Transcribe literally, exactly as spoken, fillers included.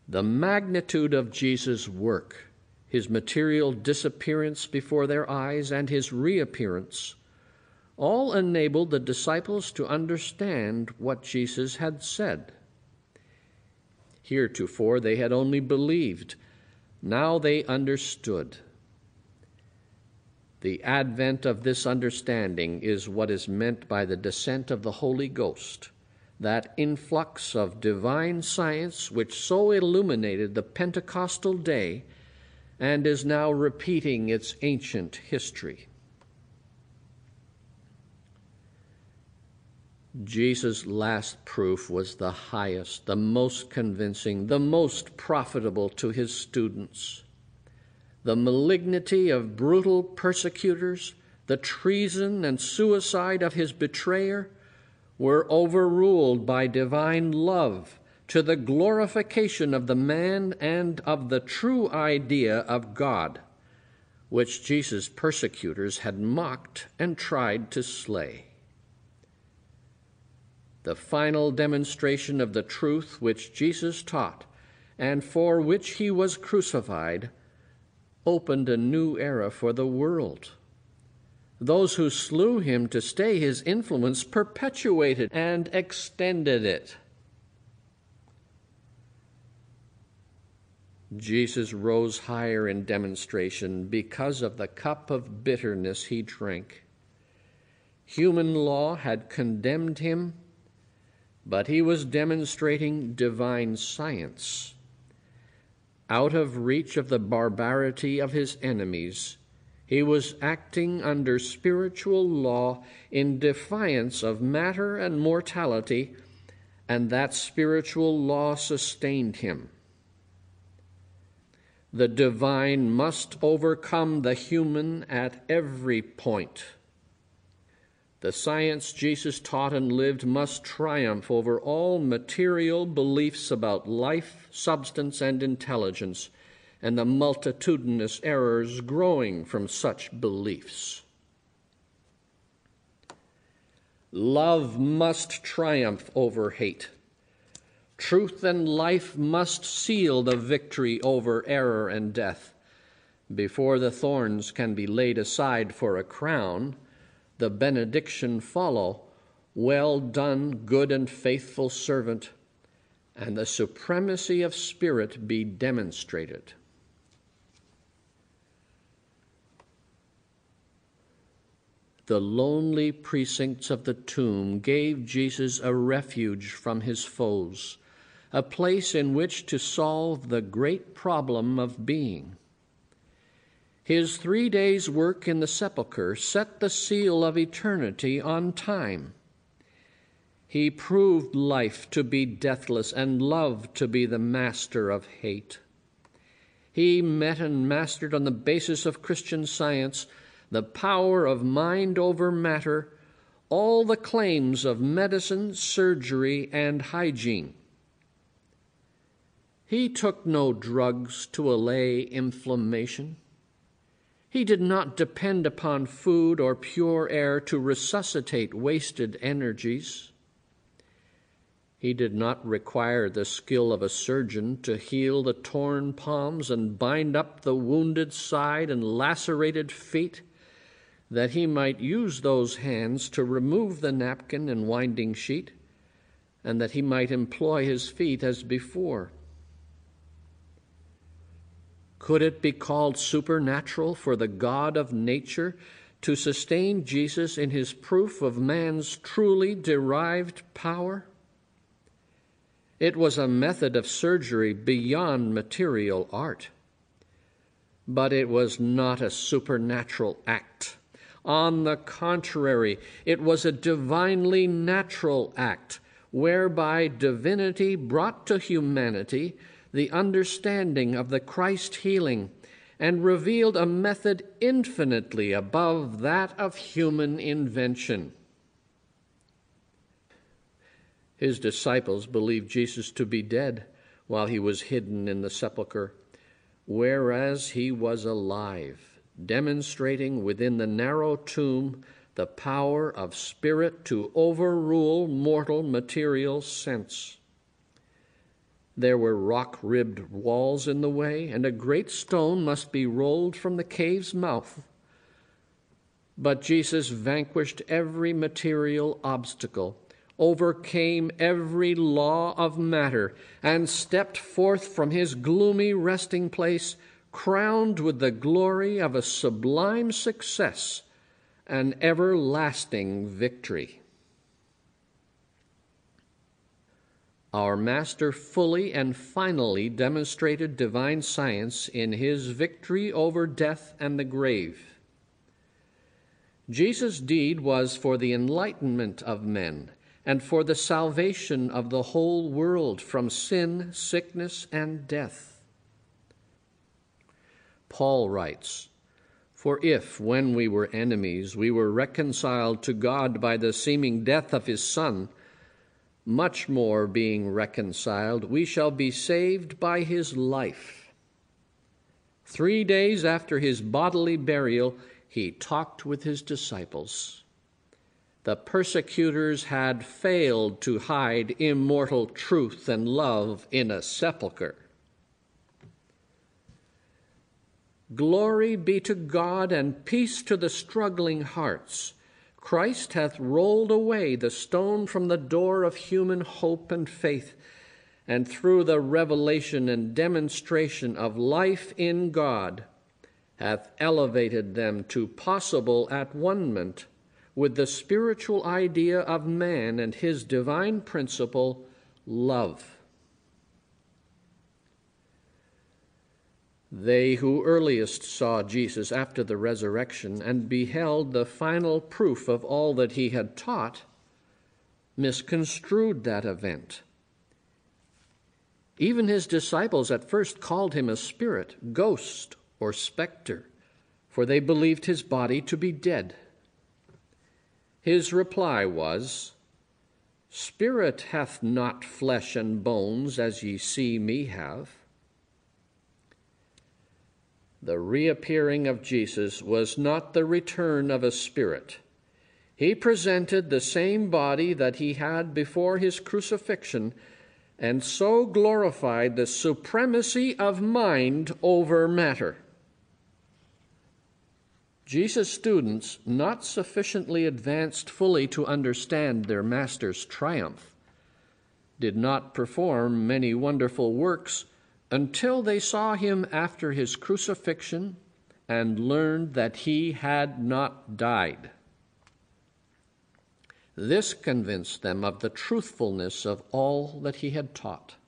The magnitude of Jesus' work, his material disappearance before their eyes, and his reappearance, all enabled the disciples to understand what Jesus had said. Heretofore they had only believed. Now they understood. The advent of this understanding is what is meant by the descent of the Holy Ghost, that influx of divine science which so illuminated the Pentecostal day and is now repeating its ancient history. Jesus' last proof was the highest, the most convincing, the most profitable to his students. The malignity of brutal persecutors, the treason and suicide of his betrayer were overruled by divine love to the glorification of the man and of the true idea of God, which Jesus' persecutors had mocked and tried to slay. The final demonstration of the truth which Jesus taught and for which he was crucified opened a new era for the world. Those who slew him to stay his influence perpetuated and extended it. Jesus rose higher in demonstration because of the cup of bitterness he drank. Human law had condemned him, but he was demonstrating divine science. Out of reach of the barbarity of his enemies, he was acting under spiritual law in defiance of matter and mortality, and that spiritual law sustained him. The divine must overcome the human at every point. The science Jesus taught and lived must triumph over all material beliefs about life, substance, and intelligence, and the multitudinous errors growing from such beliefs. Love must triumph over hate. Truth and life must seal the victory over error and death. Before the thorns can be laid aside for a crown, the benediction follow, "Well done, good and faithful servant," and the supremacy of spirit be demonstrated. The lonely precincts of the tomb gave Jesus a refuge from his foes, a place in which to solve the great problem of being. His three days' work in the sepulchre set the seal of eternity on time. He proved life to be deathless and love to be the master of hate. He met and mastered on the basis of Christian science the power of mind over matter, all the claims of medicine, surgery, and hygiene. He took no drugs to allay inflammation. He did not depend upon food or pure air to resuscitate wasted energies. He did not require the skill of a surgeon to heal the torn palms and bind up the wounded side and lacerated feet, that he might use those hands to remove the napkin and winding sheet, and that he might employ his feet as before. Could it be called supernatural for the God of nature to sustain Jesus in his proof of man's truly derived power? It was a method of surgery beyond material art. But it was not a supernatural act. On the contrary, it was a divinely natural act, whereby divinity brought to humanity the understanding of the Christ healing and revealed a method infinitely above that of human invention. His disciples believed Jesus to be dead while he was hidden in the sepulchre, whereas he was alive, demonstrating within the narrow tomb the power of spirit to overrule mortal material sense. There were rock-ribbed walls in the way, and a great stone must be rolled from the cave's mouth. But Jesus vanquished every material obstacle, overcame every law of matter, and stepped forth from his gloomy resting place, crowned with the glory of a sublime success, an everlasting victory. Our Master fully and finally demonstrated divine science in his victory over death and the grave. Jesus' deed was for the enlightenment of men and for the salvation of the whole world from sin, sickness, and death. Paul writes, "For if, when we were enemies, we were reconciled to God by the seeming death of his Son, much more being reconciled, we shall be saved by his life." Three days after his bodily burial, he talked with his disciples. The persecutors had failed to hide immortal truth and love in a sepulchre. Glory be to God and peace to the struggling hearts. Christ hath rolled away the stone from the door of human hope and faith, and through the revelation and demonstration of life in God, hath elevated them to possible at-one-ment with the spiritual idea of man and his divine principle, love. They who earliest saw Jesus after the resurrection and beheld the final proof of all that he had taught misconstrued that event. Even his disciples at first called him a spirit, ghost, or specter, for they believed his body to be dead. His reply was, "Spirit hath not flesh and bones, as ye see me have." The reappearing of Jesus was not the return of a spirit. He presented the same body that he had before his crucifixion, and so glorified the supremacy of mind over matter. Jesus' students, not sufficiently advanced fully to understand their Master's triumph, did not perform many wonderful works until they saw him after his crucifixion and learned that he had not died. This convinced them of the truthfulness of all that he had taught.